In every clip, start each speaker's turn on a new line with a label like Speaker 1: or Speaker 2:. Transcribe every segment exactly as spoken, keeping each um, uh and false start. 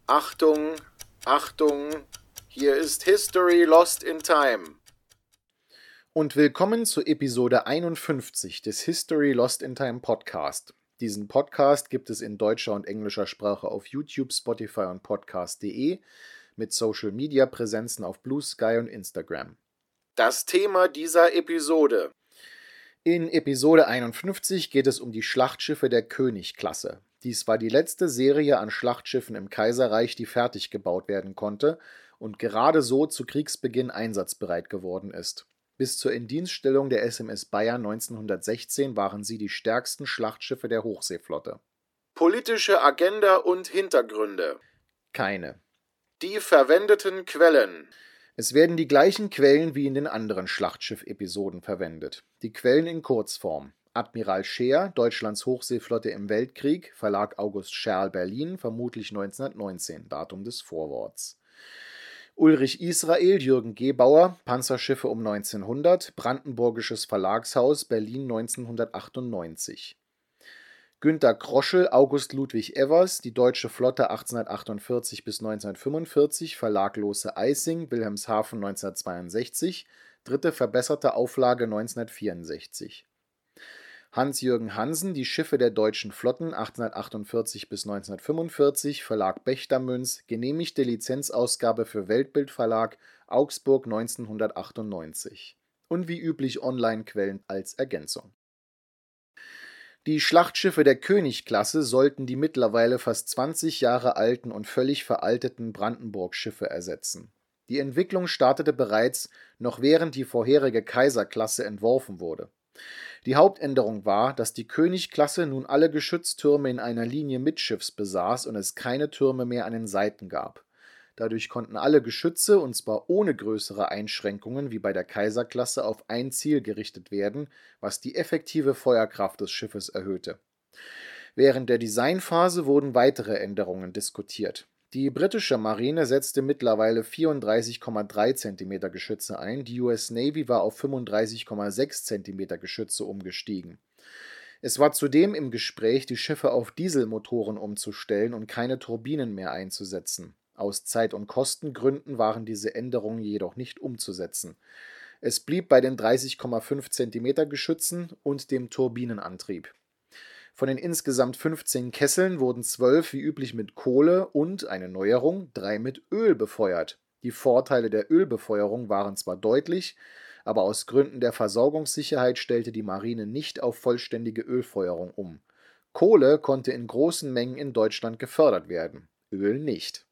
Speaker 1: Achtung, Achtung, hier ist History Lost in Time. Und willkommen zu Episode einundfünfzig des History Lost in Time Podcast. Diesen Podcast gibt es in deutscher und englischer Sprache auf YouTube, Spotify und podcast punkt de mit Social Media Präsenzen auf Blue Sky und Instagram. Das Thema dieser Episode. In Episode einundfünfzig geht es um die Schlachtschiffe der König-Klasse. Dies war die letzte Serie an Schlachtschiffen im Kaiserreich, die fertig gebaut werden konnte und gerade so zu Kriegsbeginn einsatzbereit geworden ist. Bis zur Indienststellung der S M S Bayern neunzehnhundertsechzehn waren sie die stärksten Schlachtschiffe der Hochseeflotte. Politische Agenda und Hintergründe. Keine. Die verwendeten Quellen. Es werden die gleichen Quellen wie in den anderen Schlachtschiff-Episoden verwendet. Die Quellen in Kurzform. Admiral Scheer, Deutschlands Hochseeflotte im Weltkrieg, Verlag August Scherl, Berlin, vermutlich neunzehnhundertneunzehn, Datum des Vorworts. Ulrich Israel, Jürgen Gebauer, Panzerschiffe um neunzehnhundert, Brandenburgisches Verlagshaus, Berlin neunzehnhundertachtundneunzig. Günter Kroschel, August Ludwig Evers, Die Deutsche Flotte achtzehnhundertachtundvierzig bis neunzehnhundertfünfundvierzig, Verlag Lose Eising, Wilhelmshaven neunzehnhundertzweiundsechzig, dritte verbesserte Auflage neunzehnhundertvierundsechzig. Hans-Jürgen Hansen, Die Schiffe der deutschen Flotten achtzehnhundertachtundvierzig bis neunzehnhundertfünfundvierzig, Verlag Bechtermünz, genehmigte Lizenzausgabe für Weltbild Verlag, Augsburg neunzehnhundertachtundneunzig. Und wie üblich Online-Quellen als Ergänzung. Die Schlachtschiffe der König-Klasse sollten die mittlerweile fast zwanzig Jahre alten und völlig veralteten Brandenburg-Schiffe ersetzen. Die Entwicklung startete bereits, noch während die vorherige Kaiser-Klasse entworfen wurde. Die Hauptänderung war, dass die König-Klasse nun alle Geschütztürme in einer Linie mittschiffs besaß und es keine Türme mehr an den Seiten gab. Dadurch konnten alle Geschütze, und zwar ohne größere Einschränkungen wie bei der Kaiser-Klasse, auf ein Ziel gerichtet werden, was die effektive Feuerkraft des Schiffes erhöhte. Während der Designphase wurden weitere Änderungen diskutiert. Die britische Marine setzte mittlerweile vierunddreißig Komma drei Zentimeter Geschütze ein, die U S Navy war auf fünfunddreißig Komma sechs Zentimeter Geschütze umgestiegen. Es war zudem im Gespräch, die Schiffe auf Dieselmotoren umzustellen und keine Turbinen mehr einzusetzen. Aus Zeit- und Kostengründen waren diese Änderungen jedoch nicht umzusetzen. Es blieb bei den dreißig Komma fünf Zentimeter Geschützen und dem Turbinenantrieb. Von den insgesamt fünfzehn Kesseln wurden zwölf wie üblich mit Kohle und, eine Neuerung, drei mit Öl befeuert. Die Vorteile der Ölbefeuerung waren zwar deutlich, aber aus Gründen der Versorgungssicherheit stellte die Marine nicht auf vollständige Ölfeuerung um. Kohle konnte in großen Mengen in Deutschland gefördert werden, Öl nicht.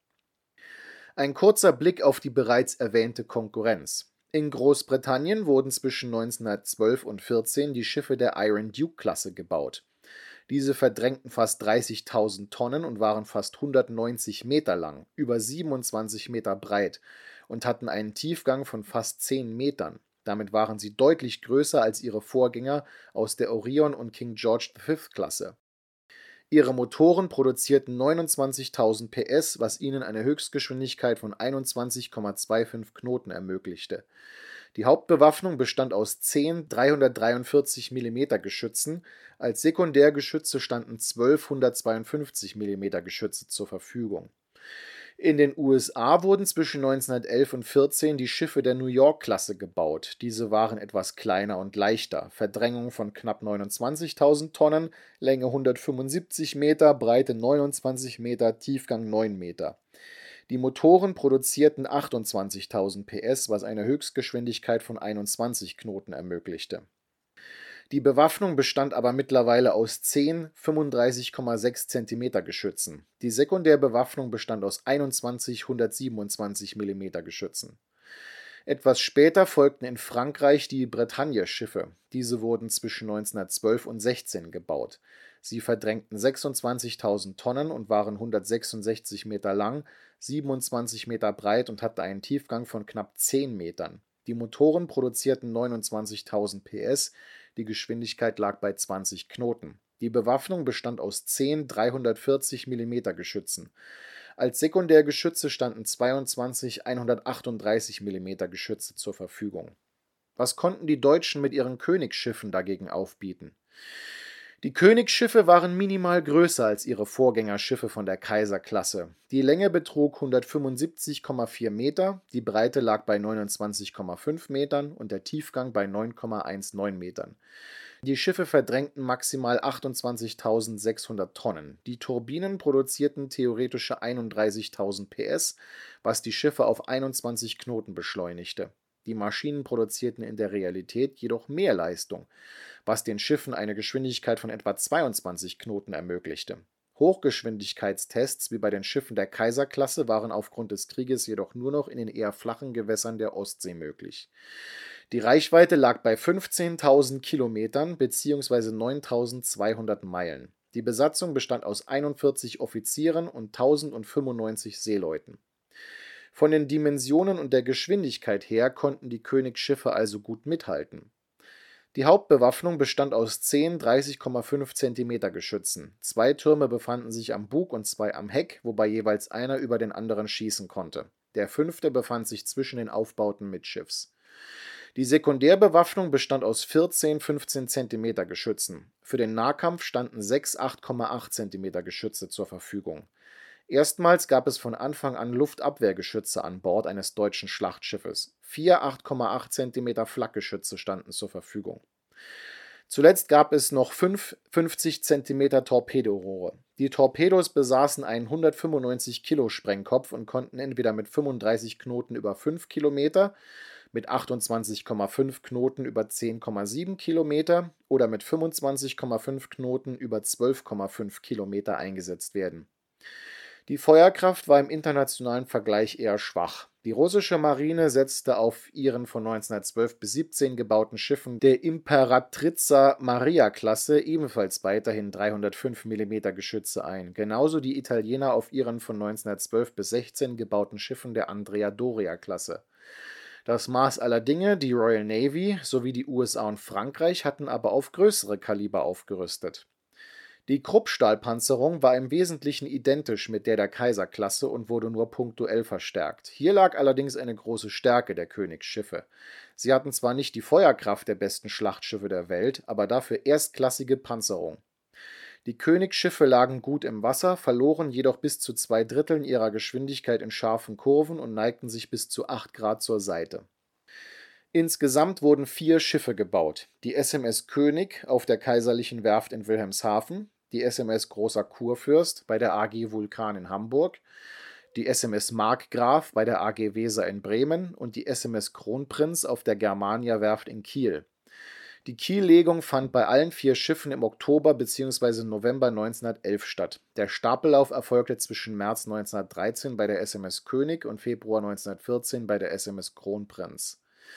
Speaker 1: Ein kurzer Blick auf die bereits erwähnte Konkurrenz. In Großbritannien wurden zwischen neunzehnhundertzwölf und vierzehn die Schiffe der Iron Duke-Klasse gebaut. Diese verdrängten fast dreißigtausend Tonnen und waren fast hundertneunzig Meter lang, über siebenundzwanzig Meter breit und hatten einen Tiefgang von fast zehn Metern. Damit waren sie deutlich größer als ihre Vorgänger aus der Orion- und King George der Fünfte-Klasse. Ihre Motoren produzierten neunundzwanzigtausend P S, was ihnen eine Höchstgeschwindigkeit von einundzwanzig Komma fünfundzwanzig Knoten ermöglichte. Die Hauptbewaffnung bestand aus zehn dreihundertdreiundvierzig Millimeter Geschützen, als Sekundärgeschütze standen zwölf hundertzweiundfünfzig Millimeter Geschütze zur Verfügung. In den U S A wurden zwischen neunzehnhundertelf und vierzehn die Schiffe der New York-Klasse gebaut. Diese waren etwas kleiner und leichter, Verdrängung von knapp neunundzwanzigtausend Tonnen, Länge hundertfünfundsiebzig Meter, Breite neunundzwanzig Meter, Tiefgang neun Meter. Die Motoren produzierten achtundzwanzigtausend P S, was eine Höchstgeschwindigkeit von einundzwanzig Knoten ermöglichte. Die Bewaffnung bestand aber mittlerweile aus zehn fünfunddreißig Komma sechs Zentimeter Geschützen. Die Sekundärbewaffnung bestand aus einundzwanzig hundertsiebenundzwanzig Millimeter Geschützen. Etwas später folgten in Frankreich die Bretagne-Schiffe. Diese wurden zwischen neunzehnhundertzwölf und sechzehn gebaut. Sie verdrängten sechsundzwanzigtausend Tonnen und waren hundertsechsundsechzig Meter lang, siebenundzwanzig Meter breit und hatten einen Tiefgang von knapp zehn Metern. Die Motoren produzierten neunundzwanzigtausend P S, die Geschwindigkeit lag bei zwanzig Knoten. Die Bewaffnung bestand aus zehn dreihundertvierzig Millimeter Geschützen. Als Sekundärgeschütze standen zweiundzwanzig hundertachtunddreißig Millimeter Geschütze zur Verfügung. Was konnten die Deutschen mit ihren Königsschiffen dagegen aufbieten? Die Königsschiffe waren minimal größer als ihre Vorgängerschiffe von der Kaiserklasse. Die Länge betrug hundertfünfundsiebzig Komma vier Meter, die Breite lag bei neunundzwanzig Komma fünf Metern und der Tiefgang bei neun Komma neunzehn Metern. Die Schiffe verdrängten maximal achtundzwanzigtausendsechshundert Tonnen. Die Turbinen produzierten theoretische einunddreißigtausend P S, was die Schiffe auf einundzwanzig Knoten beschleunigte. Die Maschinen produzierten in der Realität jedoch mehr Leistung, was den Schiffen eine Geschwindigkeit von etwa zweiundzwanzig Knoten ermöglichte. Hochgeschwindigkeitstests wie bei den Schiffen der Kaiserklasse waren aufgrund des Krieges jedoch nur noch in den eher flachen Gewässern der Ostsee möglich. Die Reichweite lag bei fünfzehntausend Kilometern bzw. neuntausendzweihundert Meilen. Die Besatzung bestand aus einundvierzig Offizieren und tausendfünfundneunzig Seeleuten. Von den Dimensionen und der Geschwindigkeit her konnten die Königsschiffe also gut mithalten. Die Hauptbewaffnung bestand aus zehn dreißig Komma fünf Zentimeter Geschützen. Zwei Türme befanden sich am Bug und zwei am Heck, wobei jeweils einer über den anderen schießen konnte. Der fünfte befand sich zwischen den Aufbauten mittschiffs. Die Sekundärbewaffnung bestand aus vierzehn fünfzehn Zentimeter Geschützen. Für den Nahkampf standen sechs acht Komma acht Zentimeter Geschütze zur Verfügung. Erstmals gab es von Anfang an Luftabwehrgeschütze an Bord eines deutschen Schlachtschiffes. Vier acht Komma acht Zentimeter Flakgeschütze standen zur Verfügung. Zuletzt gab es noch fünf fünfzig Zentimeter Torpedorohre. Die Torpedos besaßen einen hundertfünfundneunzig Kilo Sprengkopf und konnten entweder mit fünfunddreißig Knoten über fünf Kilometer, mit achtundzwanzig Komma fünf Knoten über zehn Komma sieben Kilometer oder mit fünfundzwanzig Komma fünf Knoten über zwölf Komma fünf Kilometer eingesetzt werden. Die Feuerkraft war im internationalen Vergleich eher schwach. Die russische Marine setzte auf ihren von neunzehnhundertzwölf bis siebzehn gebauten Schiffen der Imperatriza Maria-Klasse ebenfalls weiterhin dreihundertfünf Millimeter Geschütze ein, genauso die Italiener auf ihren von neunzehnhundertzwölf bis sechzehn gebauten Schiffen der Andrea Doria-Klasse. Das Maß aller Dinge, die Royal Navy sowie die U S A und Frankreich hatten aber auf größere Kaliber aufgerüstet. Die Kruppstahlpanzerung war im Wesentlichen identisch mit der der Kaiserklasse und wurde nur punktuell verstärkt. Hier lag allerdings eine große Stärke der Königsschiffe. Sie hatten zwar nicht die Feuerkraft der besten Schlachtschiffe der Welt, aber dafür erstklassige Panzerung. Die Königsschiffe lagen gut im Wasser, verloren jedoch bis zu zwei Dritteln ihrer Geschwindigkeit in scharfen Kurven und neigten sich bis zu acht Grad zur Seite. Insgesamt wurden vier Schiffe gebaut: die S M S König auf der Kaiserlichen Werft in Wilhelmshaven, die S M S Großer Kurfürst bei der A G Vulkan in Hamburg, die S M S Markgraf bei der A G Weser in Bremen und die S M S Kronprinz auf der Germania Werft in Kiel. Die Kiellegung fand bei allen vier Schiffen im Oktober bzw. November neunzehnhundertelf statt. Der Stapellauf erfolgte zwischen März neunzehnhundertdreizehn bei der S M S König und Februar neunzehnhundertvierzehn bei der S M S Kronprinz.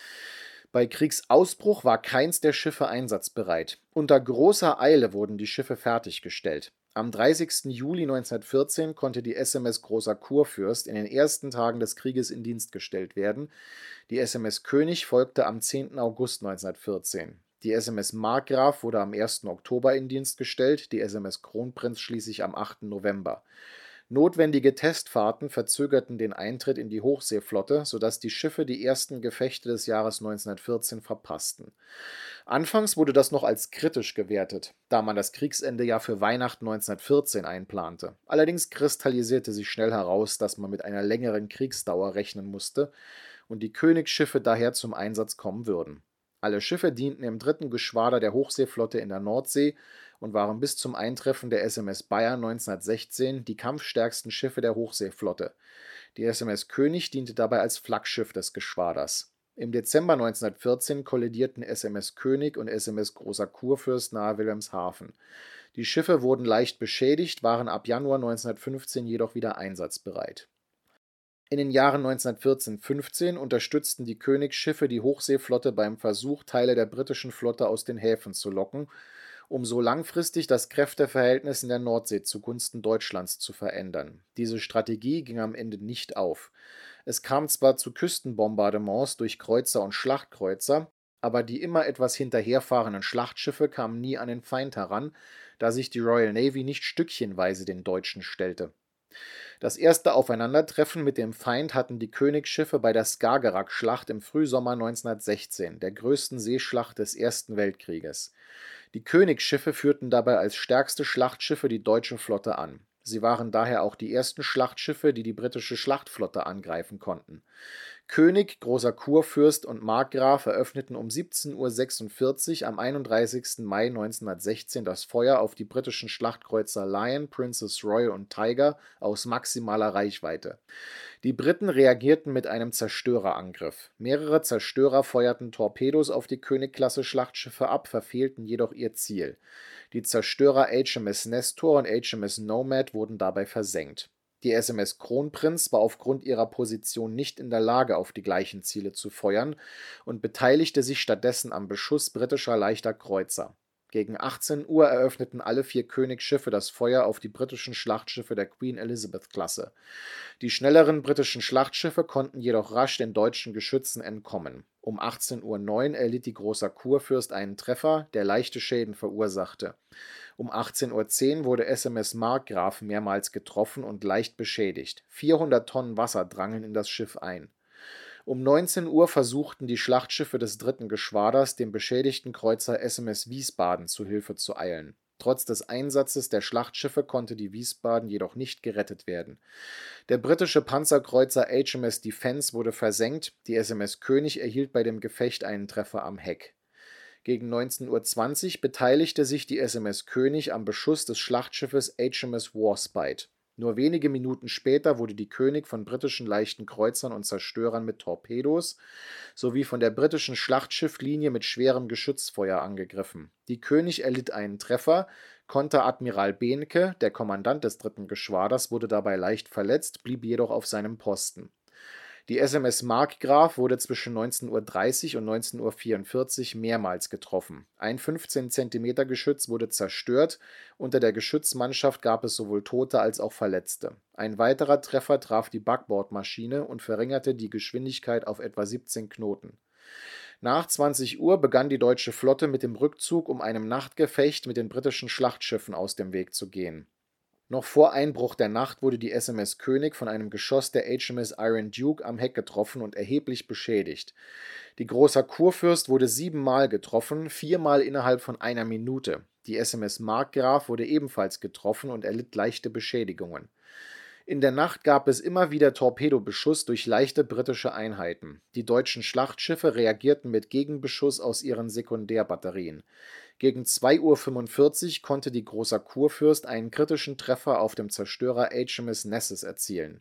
Speaker 1: Bei Kriegsausbruch war keins der Schiffe einsatzbereit. Unter großer Eile wurden die Schiffe fertiggestellt. Am dreißigsten Juli neunzehnhundertvierzehn konnte die S M S Großer Kurfürst in den ersten Tagen des Krieges in Dienst gestellt werden. Die S M S König folgte am zehnten August neunzehnhundertvierzehn. Die S M S Markgraf wurde am ersten Oktober in Dienst gestellt, die S M S Kronprinz schließlich am achten November. Notwendige Testfahrten verzögerten den Eintritt in die Hochseeflotte, sodass die Schiffe die ersten Gefechte des Jahres neunzehnhundertvierzehn verpassten. Anfangs wurde das noch als kritisch gewertet, da man das Kriegsende ja für Weihnachten neunzehnhundertvierzehn einplante. Allerdings kristallisierte sich schnell heraus, dass man mit einer längeren Kriegsdauer rechnen musste und die Königsschiffe daher zum Einsatz kommen würden. Alle Schiffe dienten im dritten Geschwader der Hochseeflotte in der Nordsee und waren bis zum Eintreffen der S M S Bayern neunzehnhundertsechzehn die kampfstärksten Schiffe der Hochseeflotte. Die S M S König diente dabei als Flaggschiff des Geschwaders. Im Dezember neunzehnhundertvierzehn kollidierten S M S König und S M S Großer Kurfürst nahe Wilhelmshaven. Die Schiffe wurden leicht beschädigt, waren ab Januar neunzehnhundertfünfzehn jedoch wieder einsatzbereit. In den Jahren neunzehnhundertvierzehn fünfzehn unterstützten die Königsschiffe die Hochseeflotte beim Versuch, Teile der britischen Flotte aus den Häfen zu locken, um so langfristig das Kräfteverhältnis in der Nordsee zugunsten Deutschlands zu verändern. Diese Strategie ging am Ende nicht auf. Es kam zwar zu Küstenbombardements durch Kreuzer und Schlachtkreuzer, aber die immer etwas hinterherfahrenden Schlachtschiffe kamen nie an den Feind heran, da sich die Royal Navy nicht stückchenweise den Deutschen stellte. Das erste Aufeinandertreffen mit dem Feind hatten die Königsschiffe bei der Skagerrak-Schlacht im Frühsommer neunzehnhundertsechzehn, der größten Seeschlacht des Ersten Weltkrieges. Die Königsschiffe führten dabei als stärkste Schlachtschiffe die deutsche Flotte an. Sie waren daher auch die ersten Schlachtschiffe, die die britische Schlachtflotte angreifen konnten. König, Großer Kurfürst und Markgraf eröffneten um siebzehn Uhr sechsundvierzig am einunddreißigsten Mai neunzehnhundertsechzehn das Feuer auf die britischen Schlachtkreuzer Lion, Princess Royal und Tiger aus maximaler Reichweite. Die Briten reagierten mit einem Zerstörerangriff. Mehrere Zerstörer feuerten Torpedos auf die König-Klasse-Schlachtschiffe ab, verfehlten jedoch ihr Ziel. Die Zerstörer H M S Nestor und H M S Nomad wurden dabei versenkt. Die S M S Kronprinz war aufgrund ihrer Position nicht in der Lage, auf die gleichen Ziele zu feuern und beteiligte sich stattdessen am Beschuss britischer leichter Kreuzer. Gegen achtzehn Uhr eröffneten alle vier Königsschiffe das Feuer auf die britischen Schlachtschiffe der Queen Elizabeth-Klasse. Die schnelleren britischen Schlachtschiffe konnten jedoch rasch den deutschen Geschützen entkommen. Um achtzehn Uhr neun erlitt die Großer Kurfürst einen Treffer, der leichte Schäden verursachte. Um achtzehn Uhr zehn wurde S M S Markgraf mehrmals getroffen und leicht beschädigt. vierhundert Tonnen Wasser drangen in das Schiff ein. Um neunzehn Uhr versuchten die Schlachtschiffe des dritten Geschwaders, dem beschädigten Kreuzer S M S Wiesbaden zu Hilfe zu eilen. Trotz des Einsatzes der Schlachtschiffe konnte die Wiesbaden jedoch nicht gerettet werden. Der britische Panzerkreuzer H M S Defence wurde versenkt, die S M S König erhielt bei dem Gefecht einen Treffer am Heck. Gegen neunzehn Uhr zwanzig beteiligte sich die S M S König am Beschuss des Schlachtschiffes H M S Warspite. Nur wenige Minuten später wurde die König von britischen leichten Kreuzern und Zerstörern mit Torpedos sowie von der britischen Schlachtschifflinie mit schwerem Geschützfeuer angegriffen. Die König erlitt einen Treffer, Konteradmiral Behnke, der Kommandant des dritten Geschwaders, wurde dabei leicht verletzt, blieb jedoch auf seinem Posten. Die S M S Markgraf wurde zwischen neunzehn Uhr dreißig und neunzehn Uhr vierundvierzig mehrmals getroffen. Ein fünfzehn Zentimeter Geschütz wurde zerstört, unter der Geschützmannschaft gab es sowohl Tote als auch Verletzte. Ein weiterer Treffer traf die Backbordmaschine und verringerte die Geschwindigkeit auf etwa siebzehn Knoten. Nach zwanzig Uhr begann die deutsche Flotte mit dem Rückzug, um einem Nachtgefecht mit den britischen Schlachtschiffen aus dem Weg zu gehen. Noch vor Einbruch der Nacht wurde die S M S König von einem Geschoss der H M S Iron Duke am Heck getroffen und erheblich beschädigt. Die Großer Kurfürst wurde siebenmal getroffen, viermal innerhalb von einer Minute. Die S M S Markgraf wurde ebenfalls getroffen und erlitt leichte Beschädigungen. In der Nacht gab es immer wieder Torpedobeschuss durch leichte britische Einheiten. Die deutschen Schlachtschiffe reagierten mit Gegenbeschuss aus ihren Sekundärbatterien. Gegen zwei Uhr fünfundvierzig konnte die Großer Kurfürst einen kritischen Treffer auf dem Zerstörer H M S Nessus erzielen.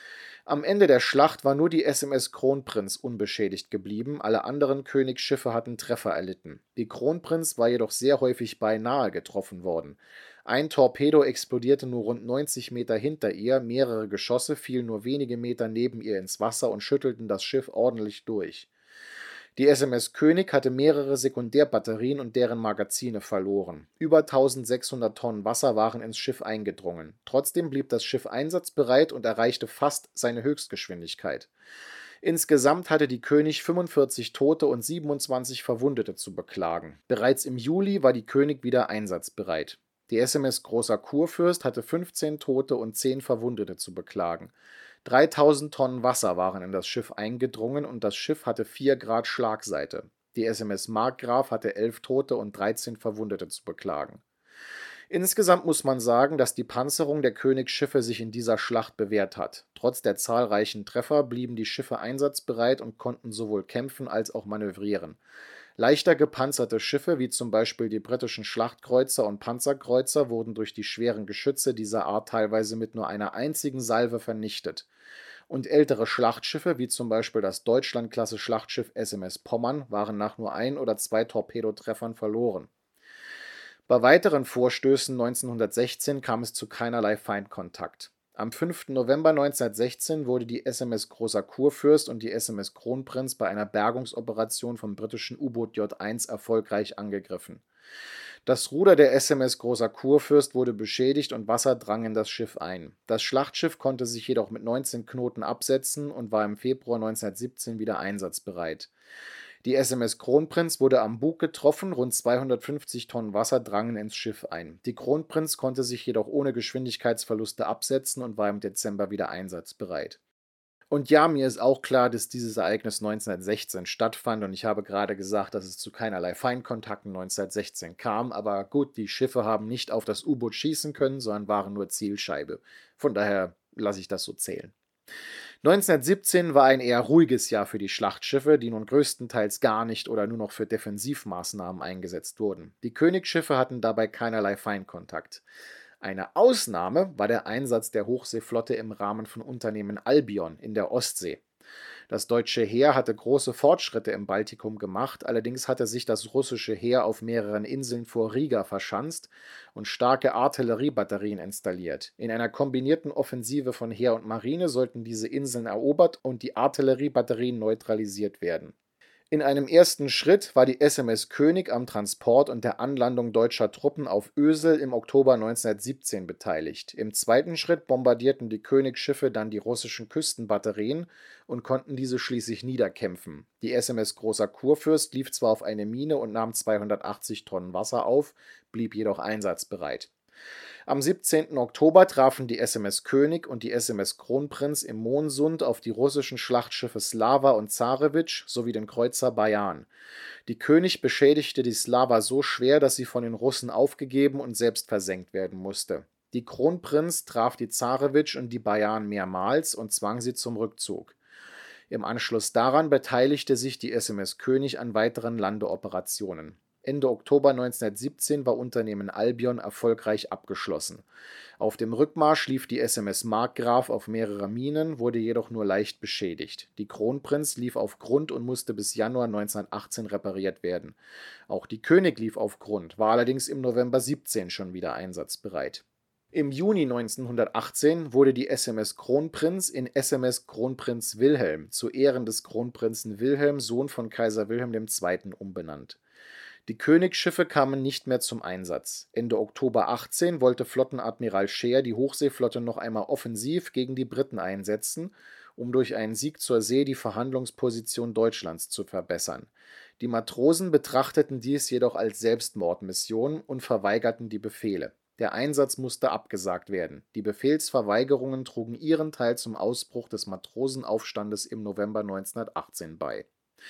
Speaker 1: Am Ende der Schlacht war nur die S M S Kronprinz unbeschädigt geblieben, alle anderen Königsschiffe hatten Treffer erlitten. Die Kronprinz war jedoch sehr häufig beinahe getroffen worden. Ein Torpedo explodierte nur rund neunzig Meter hinter ihr, mehrere Geschosse fielen nur wenige Meter neben ihr ins Wasser und schüttelten das Schiff ordentlich durch. Die S M S König hatte mehrere Sekundärbatterien und deren Magazine verloren. Über eintausendsechshundert Tonnen Wasser waren ins Schiff eingedrungen. Trotzdem blieb das Schiff einsatzbereit und erreichte fast seine Höchstgeschwindigkeit. Insgesamt hatte die König fünfundvierzig Tote und siebenundzwanzig Verwundete zu beklagen. Bereits im Juli war die König wieder einsatzbereit. Die S M S Großer Kurfürst hatte fünfzehn Tote und zehn Verwundete zu beklagen. dreitausend Tonnen Wasser waren in das Schiff eingedrungen und das Schiff hatte vier Grad Schlagseite. Die S M S Markgraf hatte elf Tote und dreizehn Verwundete zu beklagen. Insgesamt muss man sagen, dass die Panzerung der Königsschiffe sich in dieser Schlacht bewährt hat. Trotz der zahlreichen Treffer blieben die Schiffe einsatzbereit und konnten sowohl kämpfen als auch manövrieren. Leichter gepanzerte Schiffe, wie zum Beispiel die britischen Schlachtkreuzer und Panzerkreuzer, wurden durch die schweren Geschütze dieser Art teilweise mit nur einer einzigen Salve vernichtet. Und ältere Schlachtschiffe, wie zum Beispiel das Deutschland-Klasse-Schlachtschiff S M S Pommern, waren nach nur ein oder zwei Torpedotreffern verloren. Bei weiteren Vorstößen neunzehnhundertsechzehn kam es zu keinerlei Feindkontakt. Am fünften November neunzehnhundertsechzehn wurde die S M S Großer Kurfürst und die S M S Kronprinz bei einer Bergungsoperation vom britischen U-Boot J eins erfolgreich angegriffen. Das Ruder der S M S Großer Kurfürst wurde beschädigt und Wasser drang in das Schiff ein. Das Schlachtschiff konnte sich jedoch mit neunzehn Knoten absetzen und war im Februar neunzehnhundertsiebzehn wieder einsatzbereit. Die S M S Kronprinz wurde am Bug getroffen, rund zweihundertfünfzig Tonnen Wasser drangen ins Schiff ein. Die Kronprinz konnte sich jedoch ohne Geschwindigkeitsverluste absetzen und war im Dezember wieder einsatzbereit. Und ja, mir ist auch klar, dass dieses Ereignis neunzehnhundertsechzehn stattfand und ich habe gerade gesagt, dass es zu keinerlei Feindkontakten neunzehnhundertsechzehn kam, aber gut, die Schiffe haben nicht auf das U-Boot schießen können, sondern waren nur Zielscheibe. Von daher lasse ich das so zählen. neunzehnhundertsiebzehn war ein eher ruhiges Jahr für die Schlachtschiffe, die nun größtenteils gar nicht oder nur noch für Defensivmaßnahmen eingesetzt wurden. Die Königsschiffe hatten dabei keinerlei Feindkontakt. Eine Ausnahme war der Einsatz der Hochseeflotte im Rahmen von Unternehmen Albion in der Ostsee. Das deutsche Heer hatte große Fortschritte im Baltikum gemacht, allerdings hatte sich das russische Heer auf mehreren Inseln vor Riga verschanzt und starke Artilleriebatterien installiert. In einer kombinierten Offensive von Heer und Marine sollten diese Inseln erobert und die Artilleriebatterien neutralisiert werden. In einem ersten Schritt war die S M S König am Transport und der Anlandung deutscher Truppen auf Ösel im Oktober neunzehnhundertsiebzehn beteiligt. Im zweiten Schritt bombardierten die Königsschiffe dann die russischen Küstenbatterien und konnten diese schließlich niederkämpfen. Die S M S Großer Kurfürst lief zwar auf eine Mine und nahm zweihundertachtzig Tonnen Wasser auf, blieb jedoch einsatzbereit. Am siebzehnten Oktober trafen die S M S König und die S M S Kronprinz im Moonsund auf die russischen Schlachtschiffe Slava und Zarewitsch sowie den Kreuzer Bajan. Die König beschädigte die Slava so schwer, dass sie von den Russen aufgegeben und selbst versenkt werden musste. Die Kronprinz traf die Zarewitsch und die Bajan mehrmals und zwang sie zum Rückzug. Im Anschluss daran beteiligte sich die S M S König an weiteren Landeoperationen. Ende Oktober neunzehnhundertsiebzehn war Unternehmen Albion erfolgreich abgeschlossen. Auf dem Rückmarsch lief die S M S Markgraf auf mehrere Minen, wurde jedoch nur leicht beschädigt. Die Kronprinz lief auf Grund und musste bis Januar neunzehnhundertachtzehn repariert werden. Auch die König lief auf Grund, war allerdings im November siebzehn schon wieder einsatzbereit. Im Juni neunzehnhundertachtzehn wurde die S M S Kronprinz in S M S Kronprinz Wilhelm zu Ehren des Kronprinzen Wilhelm, Sohn von Kaiser Wilhelm der Zweite. umbenannt. Die Königsschiffe kamen nicht mehr zum Einsatz. Ende Oktober achtzehn wollte Flottenadmiral Scheer die Hochseeflotte noch einmal offensiv gegen die Briten einsetzen, um durch einen Sieg zur See die Verhandlungsposition Deutschlands zu verbessern. Die Matrosen betrachteten dies jedoch als Selbstmordmission und verweigerten die Befehle. Der Einsatz musste abgesagt werden. Die Befehlsverweigerungen trugen ihren Teil zum Ausbruch des Matrosenaufstandes im November neunzehnhundertachtzehn bei.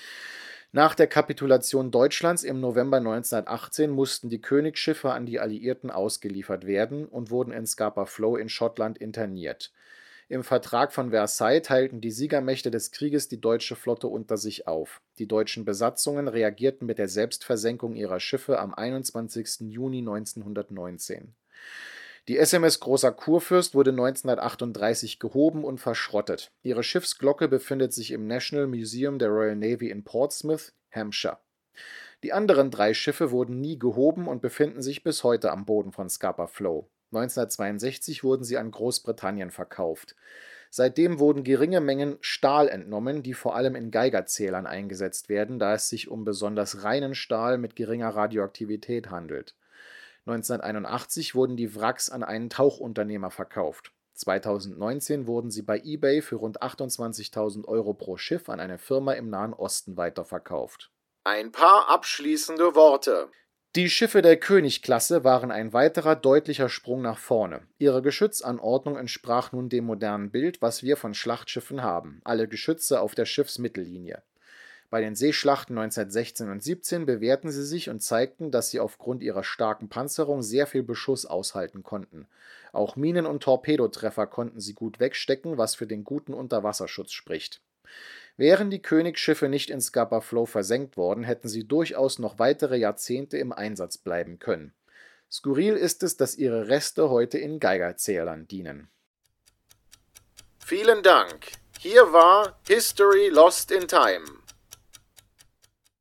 Speaker 1: Nach der Kapitulation Deutschlands im November neunzehnhundertachtzehn mussten die Königsschiffe an die Alliierten ausgeliefert werden und wurden in Scapa Flow in Schottland interniert. Im Vertrag von Versailles teilten die Siegermächte des Krieges die deutsche Flotte unter sich auf. Die deutschen Besatzungen reagierten mit der Selbstversenkung ihrer Schiffe am einundzwanzigsten Juni neunzehnhundertneunzehn. Die S M S Großer Kurfürst wurde neunzehnhundertachtunddreißig gehoben und verschrottet. Ihre Schiffsglocke befindet sich im National Museum der Royal Navy in Portsmouth, Hampshire. Die anderen drei Schiffe wurden nie gehoben und befinden sich bis heute am Boden von Scapa Flow. neunzehnhundertzweiundsechzig wurden sie an Großbritannien verkauft. Seitdem wurden geringe Mengen Stahl entnommen, die vor allem in Geigerzählern eingesetzt werden, da es sich um besonders reinen Stahl mit geringer Radioaktivität handelt. neunzehnhunderteinundachtzig wurden die Wracks an einen Tauchunternehmer verkauft. zweitausendneunzehn wurden sie bei eBay für rund achtundzwanzigtausend Euro pro Schiff an eine Firma im Nahen Osten weiterverkauft. Ein paar abschließende Worte. Die Schiffe der König-Klasse waren ein weiterer deutlicher Sprung nach vorne. Ihre Geschützanordnung entsprach nun dem modernen Bild, was wir von Schlachtschiffen haben. Alle Geschütze auf der Schiffsmittellinie. Bei den Seeschlachten neunzehnhundertsechzehn und siebzehn bewährten sie sich und zeigten, dass sie aufgrund ihrer starken Panzerung sehr viel Beschuss aushalten konnten. Auch Minen- und Torpedotreffer konnten sie gut wegstecken, was für den guten Unterwasserschutz spricht. Wären die Königsschiffe nicht in Scapa Flow versenkt worden, hätten sie durchaus noch weitere Jahrzehnte im Einsatz bleiben können. Skurril ist es, dass ihre Reste heute in Geigerzählern dienen. Vielen Dank. Hier war History Lost in Time.